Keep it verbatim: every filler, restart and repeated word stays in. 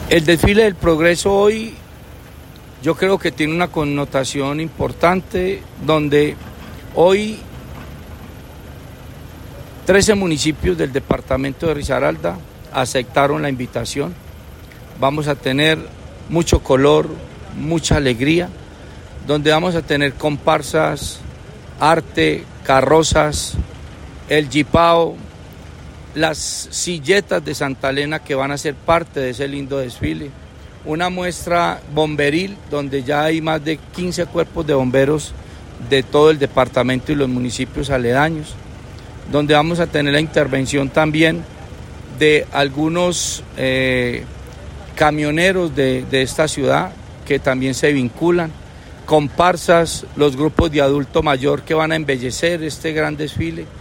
El desfile del progreso hoy yo creo que tiene una connotación importante, donde hoy trece municipios del departamento de Risaralda aceptaron la invitación. Vamos a tener mucho color, mucha alegría, donde vamos a tener comparsas, arte, carrozas, el jipao, las silletas de Santa Elena que van a ser parte de ese lindo desfile, una muestra bomberil donde ya hay más de quince cuerpos de bomberos de todo el departamento y los municipios aledaños, donde vamos a tener la intervención también de algunos eh, camioneros de, de esta ciudad que también se vinculan, comparsas, los grupos de adulto mayor que van a embellecer este gran desfile.